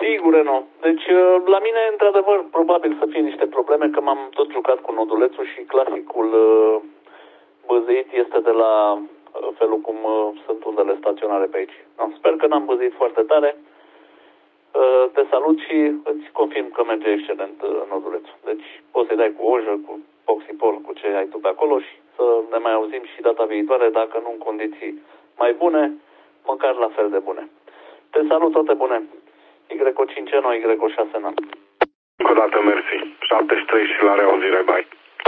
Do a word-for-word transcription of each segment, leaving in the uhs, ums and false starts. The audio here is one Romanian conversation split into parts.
Sigur, Renault. Deci, la mine, într-adevăr, probabil să fie niște probleme, că m-am tot jucat cu nodulețul și clasicul uh, băzăit este de la uh, felul cum uh, sunt undele staționare pe aici. No, sper că n-am băzăit foarte tare. Uh, te salut și îți confirm că merge excelent uh, nodulețul. Deci, poți să-i dai cu ojă, cu Poxipol, cu ce ai tu pe acolo și să ne mai auzim și data viitoare, dacă nu în condiții mai bune, măcar la fel de bune. Te salut, toate bune! Y O cinci N, Y O șase N. Încă o dată, mersi. șaptezeci și trei și la reauzire, bye.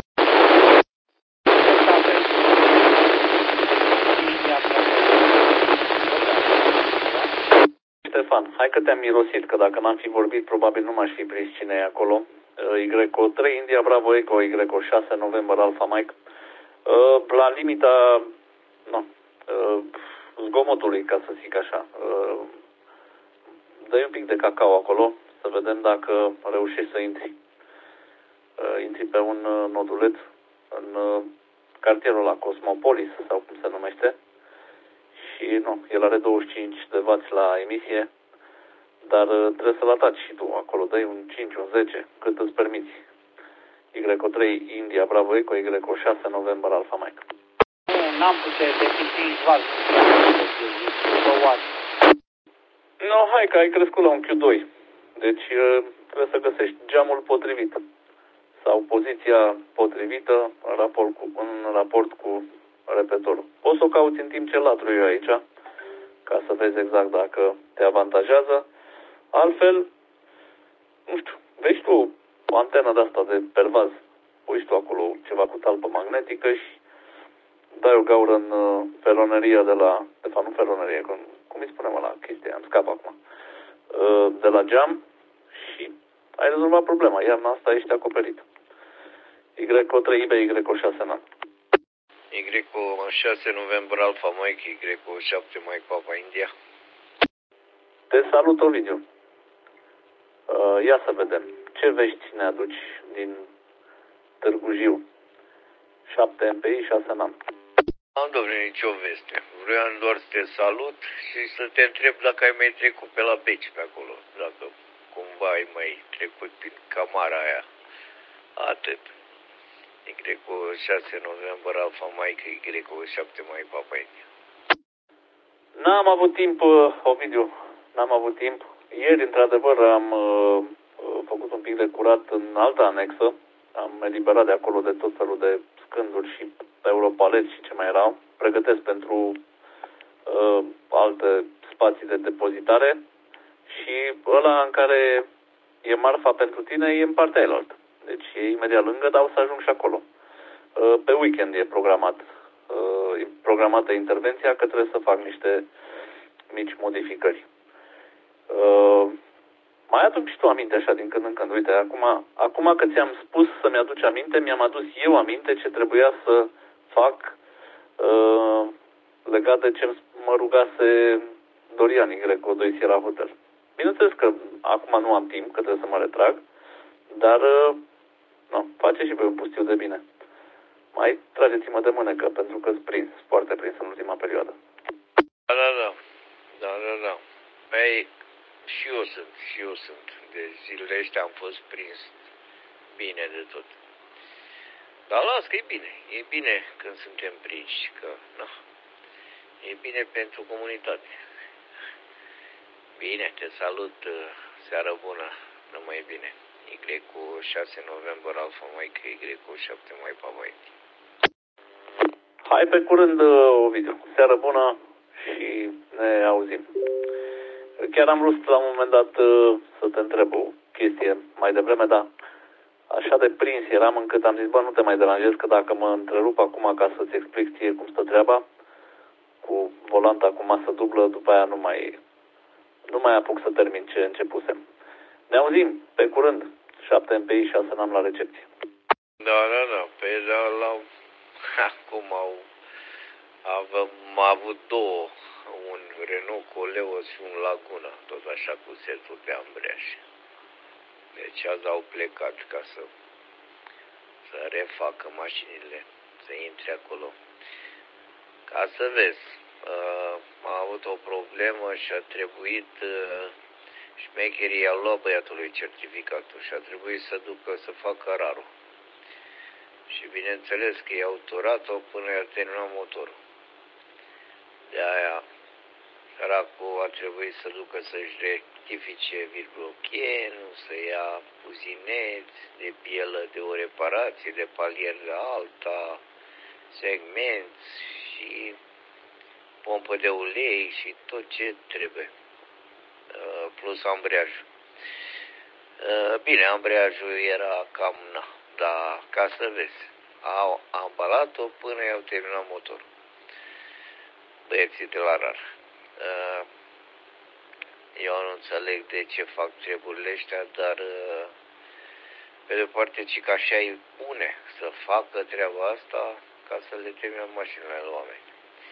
Ștefan, hai că te-am mirosit, că dacă n-am fi vorbit, probabil nu m-aș fi prins cine e acolo. Y O trei, India Bravo Echo, Y O șase, November Alpha Mike. La limita, nu, zgomotului, ca să zic așa. Dă-i un pic de cacao acolo, să vedem dacă reușești să intri. Intri pe un noduleț în cartierul ăla, Cosmopolis, sau cum se numește. Și nu, el are douăzeci și cinci de wați la emisie, dar trebuie să-l ataci și tu acolo. Dă-i un cinci, un zece, cât îți permiți. Y O trei, India Bravo Echo, Y O șase, November Alpha Mike. Nu, n-am putere decât cinci wați. No, hai că ai crescut la un Q doi. Deci trebuie să găsești geamul potrivit sau poziția potrivită în raport cu, în raport cu repetorul. Poți să o cauți în timp ce latru eu aici, ca să vezi exact dacă te avantajează. Altfel, nu știu, vezi tu o antenă de asta de pervaz, pui tu acolo ceva cu talpă magnetică și dai o gaură în uh, feroneria de la, de fapt nu feronerie, cum, cum îi spunem la chestia, îmi scap acum, uh, de la geam și ai rezolvat problema, iar în asta ești acoperit. Y O trei, Y O șase N. Y O șase November Alpha Mike, Y O șapte Mike Papa India. Te salut, Ovidiu. Uh, ia să vedem. Ce vești ne aduci din Târgu Jiu? șapte M P I, șase N. Am, domnule, nicio veste. Vreau doar să te salut și să te întreb dacă ai mai trecut pe la Beci pe acolo. Dacă cumva ai mai trecut prin camara aia. Atât. Y O șase November Alpha Mike, Y O șapte Mike Papa India. N-am avut timp, Ovidiu. N-am avut timp. Ieri, într-adevăr, am uh, făcut un pic de curat în altă anexă. Am eliberat de acolo de tot felul de scânduri și europaleți și ce mai erau. Pregătesc pentru uh, alte spații de depozitare și ăla în care e marfa pentru tine e în partea elaltă. Deci e imediat lângă, dar o să ajung și acolo. Uh, pe weekend e programat, uh, e programată intervenția, că trebuie să fac niște mici modificări. Uh, mai aduc și tu aminte așa din când în când. Uite, acum, acum că ți-am spus să-mi aduci aminte, mi-am adus eu aminte ce trebuia să fac uh, legat de ce mă rugase Dorian Y O doi Sierra Hotel. Bineînțeles că acum nu am timp, că trebuie să mă retrag, dar uh, no, face și pe un pustiu de bine. Mai trageți-mă de mânecă, pentru că sunt prins, foarte prins în ultima perioadă. Da, da, da. Da, da, da. Păi, și eu sunt, și eu sunt. De zilele astea am fost prins bine de tot. Dar las că e bine. E bine când suntem prinși, că, na, e bine pentru comunitate. Bine, te salut, seară bună, numai bine. Y O șase November Alpha Mike, Y O șapte Mike Papa India. Hai pe curând, Ovidiu. Seară bună și ne auzim. Chiar am vrut la un moment dat să te întreb o chestie mai devreme, dar așa de prins eram încât am zis, bă, nu te mai deranjez, că dacă mă întrerup acum ca să-ți explic ție cum stă treaba, cu volanta cu masă dublă, după aia nu mai, nu mai apuc să termin ce începusem. Ne auzim, pe curând, șapte M P I, șase N la recepție. Da, da, da, pe da, la... Acum au... Avem avut două, un Renault Coleos și un Laguna, tot așa cu setul de ambreiaj. Deci azi au plecat ca să, să refacă mașinile, să intre acolo. Ca să vezi, uh, am avut o problemă și a trebuit uh, șmecherii a luat băiatului certificatul și a trebuit să ducă să facă rarul. Și bineînțeles că i-au turat-o până i-a terminat motorul. De aia, săracul a trebuit să ducă să-și rectifice virgulochenul, să ia buzineți de pielă de o reparație, de palier de alta, segmenți și pompă de ulei și tot ce trebuie. Plus ambreiajul. Bine, ambreiajul era cam na, dar ca să vezi, au ambalat-o până i-au terminat motorul. Băieții de la RAR. Eu nu înțeleg de ce fac treburile astea, dar pe de-o parte, ci că așa îi pune să facă treaba asta ca să le termină mașinile la oameni.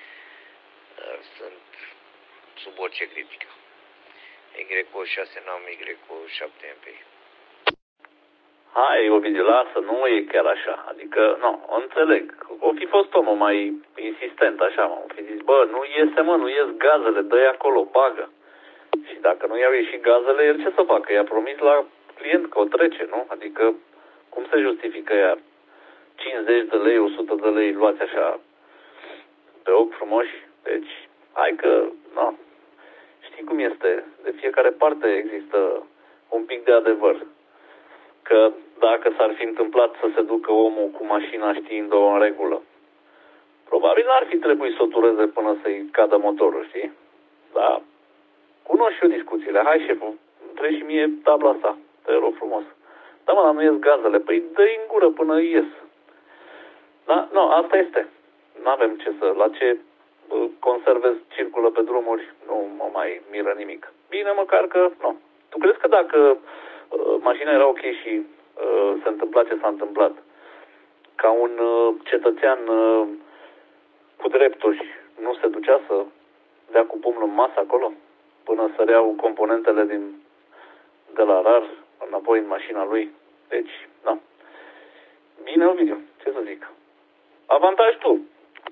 Sunt sub orice critică. Y șase n-am Y șapte M P I. Hai, Ovidiu, lasă, nu e chiar așa. Adică, nu, o înțeleg. O fi fost omul mai insistent, așa, mă. O fi zis, bă, nu iese, mă, nu ies gazele, dă-i acolo, bagă. Și dacă nu i-au ieșit gazele, el ce să facă? I-a promis la client că o trece, nu? Adică, cum se justifică ea? cincizeci de lei, o sută de lei luați așa pe ochi frumoși? Deci, hai că, nu. Știi cum este? De fiecare parte există un pic de adevăr. Că dacă s-ar fi întâmplat să se ducă omul cu mașina știind-o în regulă, probabil n-ar fi trebuit să o tureze până să-i cadă motorul, știi? Dar cunosc și eu discuțiile. Hai, șeful, trebuie și mie tabla asta, te rog frumos. Da, mă, dar nu ies gazele. Păi dă-i în gură până ies. Da, nu, asta este. N-avem ce să, la ce conserve circulă pe drumuri, nu mă mai miră nimic. Bine, măcar că, nu. Tu crezi că dacă uh, mașina era ok și uh, se întâmpla ce s-a întâmplat, ca un uh, cetățean uh, cu drepturi nu se ducea să dea cu pumnul în masă acolo, până să reau componentele din, de la RAR înapoi în mașina lui? Deci, nu. Bine, Ovidiu, ce să zic? Avantaj tu.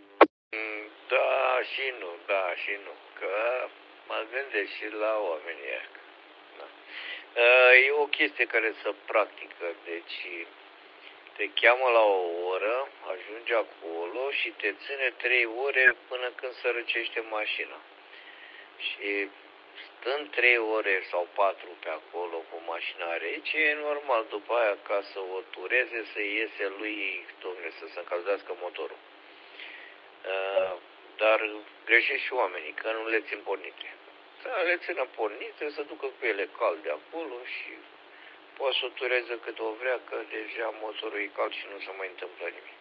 Da și nu, da și nu, că mă gândesc și la oamenii ăia. Da. E o chestie care se practică, deci te cheamă la o oră, ajungi acolo și te ține trei ore până când se răcește mașina. Și stând trei ore sau patru pe acolo cu mașina rece, e normal după aia ca să o tureze, să iese lui, dom'le, să se încălzească motorul. Uh, dar greșesc și oamenii, că nu le țin pornite. Să le țină pornite, să ducă cu ele calde acolo și poate să o tureze cât o vrea, că deja motorul e cald și nu se mai întâmplă nimic.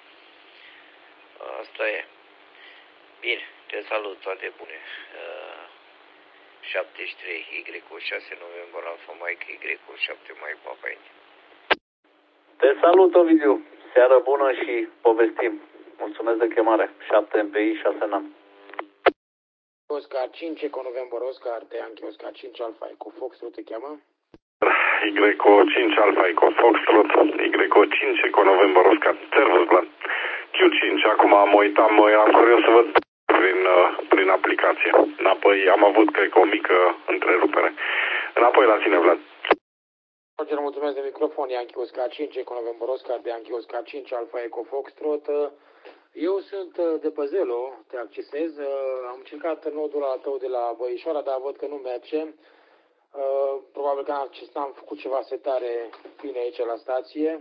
Asta e. Bine, te salut, toate bune. Uh, șaptezeci și trei, Y șase noiembrie, Alfa Mike, Y șapte mai Papa India. Te salut, Ovidiu. Seară bună și povestim. Mulțumesc de chemare. șapte M P I, șase N A M. Oscar cinci, Eco November Oscar, te Yankee Oscar cinci, Alfa Eco Foxtrot, te cheamă? Y cinci, Alfa Eco Foxtrot, Y cinci, Eco November Oscar. Servus, Vlad. Q cinci, acum mă uitam, eram curios să văd prin, prin aplicație. Înapoi am avut, cred că, o mică întrerupere. Înapoi la tine, Vlad. Roger, mulțumesc de microfon, Yankee Oscar cinci, Eco November Oscar, de Yankee Oscar cinci, Alfa Eco Foxtrot. Eu sunt de pe Zelo, te accesez. Am încercat nodul al tău de la Băișoara, dar văd că nu merge. Probabil că n-am făcut ceva setare bine aici la stație.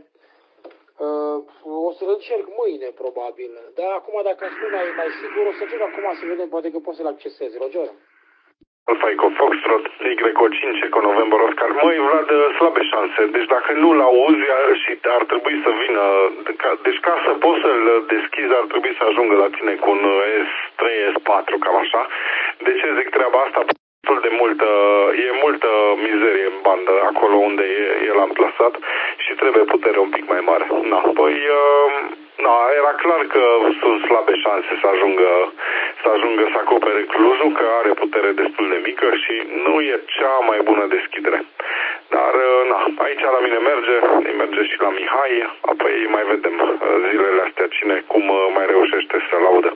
O să-l încerc mâine, probabil. Dar acum, dacă îmi spui mai, mai sigur, o să încerc acum să vedem, poate că poți să-l accesezi. Roger? Alfa Eco Foxtrot, Y cinci, Eco November Oscar. Măi, Vlad, slabe șanse. Deci dacă nu-l auzi și ar trebui să vină, deci ca să poți să-l deschizi, ar trebui să ajungă la tine cu un S trei, S patru, cam așa. De ce zic treaba asta? De multă, e multă mizerie în bandă acolo unde e, el am plasat și trebuie putere un pic mai mare. Na, păi, uh, na, era clar că sunt slabe șanse să ajungă, să ajungă să acopere cluzul, că are putere destul de mică și nu e cea mai bună deschidere. Dar, uh, na, aici la mine merge, îi merge și la Mihai, apoi mai vedem uh, zilele astea cine cum uh, mai reușește să-l audă.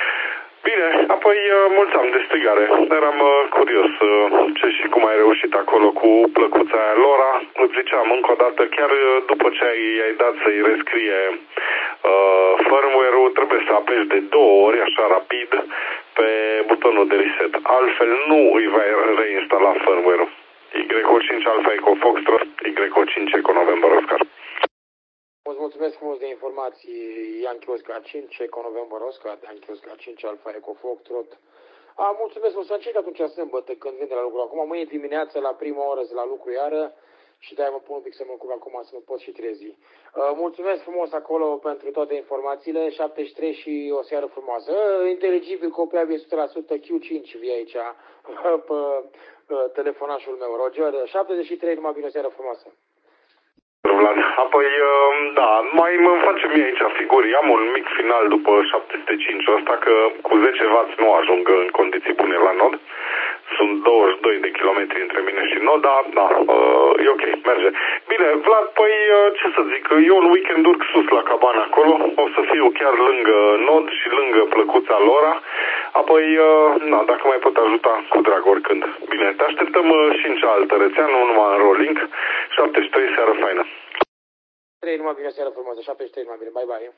Bine, apoi mulțam de strigare. Eram uh, curios uh, ce și cum ai reușit acolo. acolo cu plăcuța aia Lora. Îți ziceam încă o dată, chiar după ce ai, ai dat să-i rescrie uh, firmware-ul, trebuie să apeși de două ori, așa rapid, pe butonul de reset. Altfel nu îi va reinstala firmware-ul. Y O cinci Alfa Eco Foxtrot, Y O cinci Eco November Oscar. Îți mulțumesc frumos de informații, Yankee Oscar cinci, Eco November Oscar, Yankee Oscar cinci, Alfa Eco Foxtrot. A, mulțumesc, o să încerc atunci sâmbătă când vin de la lucru. Acum, mâine dimineață, la prima oră, la lucru iară și de-aia mă pun un pic să mă ocup acum, să mă pot și trezi. Uh, mulțumesc frumos acolo pentru toate informațiile, șaptezeci și trei și o seară frumoasă. Uh, inteligibil, copiabil o sută la sută, Q cinci vii aici, pe uh, telefonașul meu, Roger. șaptezeci și trei, numai bine, o seară frumoasă. Vlad. Apoi, da, mai îmi face mie aici figuri. Am un mic final după șapte sute cinci ăsta, că cu zece watt nu ajung în condiții bune la nod. Sunt douăzeci și doi de kilometri între mine și nod, dar da, e ok, merge. Bine, Vlad, păi ce să zic, eu un weekend urc sus la cabana acolo, o să fiu chiar lângă nod și lângă plăcuța Lora. Apoi, da, dacă mai pot ajuta, cu drag oricând. Bine, te așteptăm și în cealaltă rețea, nu numai în Rolling. șaptezeci și trei, seară faină. trei, numai bine, seară frumoasă, șaptezeci și trei, numai bine, bye bye.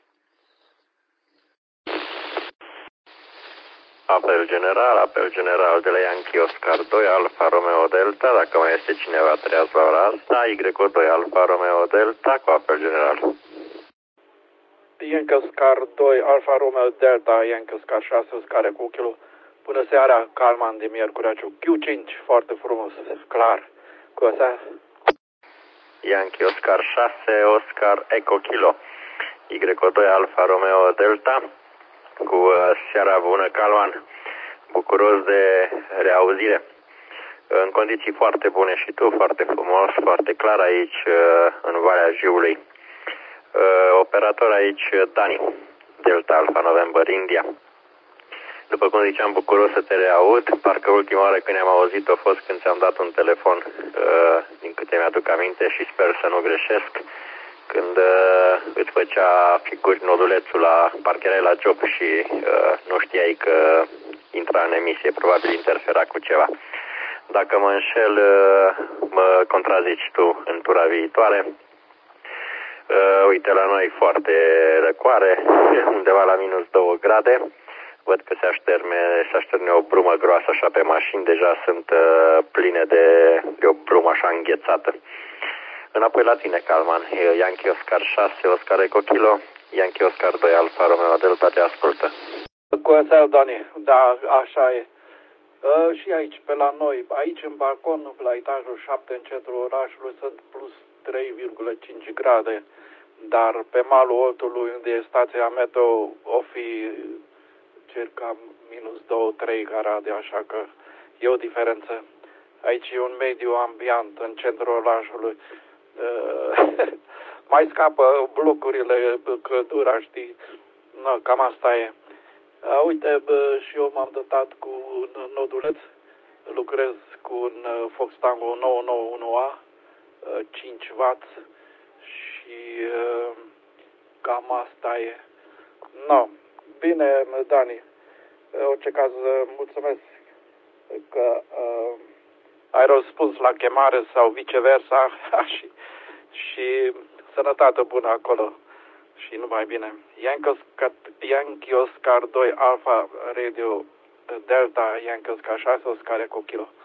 Apel general, apel general de la Yankee Oscar doi, Alfa Romeo Delta, dacă mai este cineva treaz la ora asta, Y O doi, Alfa Romeo Delta, cu apel general. Yankee Oscar doi, Alfa Romeo Delta, Yankee Oscar șase, Oscar cu kilo. Bună seara, Calman de Miercureaciu, Q cinci, foarte frumos, clar, cu asta. Yankee Oscar șase, Oscar Eco Kilo, Y O doi, Alfa Romeo Delta, cu uh, seara bună, Calman, bucuros de reauzire. În condiții foarte bune și tu, foarte frumos, foarte clar aici, uh, în Valea Jiului. Uh, operator aici, Dani, Delta Alfa November, India. După cum ziceam, bucuros să te reaud. Parcă ultima oară când ne-am auzit a fost când ți-am dat un telefon, uh, din câte mi-aduc aminte și sper să nu greșesc, când uh, îți făcea figuri nodulețul la parcherai la job și uh, nu știai că intra în emisie, probabil interfera cu ceva. Dacă mă înșel, uh, mă contrazici tu în tura viitoare. Uh, uite, la noi foarte răcoare, undeva la minus două grade. Văd că se așterne, se așterne o brumă groasă așa pe mașini, deja sunt uh, pline de, de o brumă așa înghețată. Înapoi la tine, Calman, Yankee Oscar șase, Oscar Eco Kilo, Yankee Oscar doi, Alfa Romeo Delta, te ascultă. Cu seara, Dani, da, așa e. Uh, și aici, pe la noi, aici în balcon, la etajul șapte, în centrul orașului, sunt plus trei virgulă cinci grade, dar pe malul Oltului, unde e stația meteo, o fi circa minus doi trei grade, așa că e o diferență. Aici e un mediu ambiant în centrul orașului. Uh, mai scapă blocurile, căldura, știi? No, cam asta e. Uh, uite, bă, și eu m-am dotat cu un noduleț. Lucrez cu un uh, Fox Tango nouă nouă unu A, uh, cinci watt și uh, cam asta e. No, bine, Dani. În orice caz, mulțumesc că uh, ai răspuns la chemare sau viceversa și, și sănătate bună acolo și numai bine. Yankee Oscar, Yankee Oscar doi, Alfa Radio Delta, Yankee Oscar șase, Oscar Eco Kilo.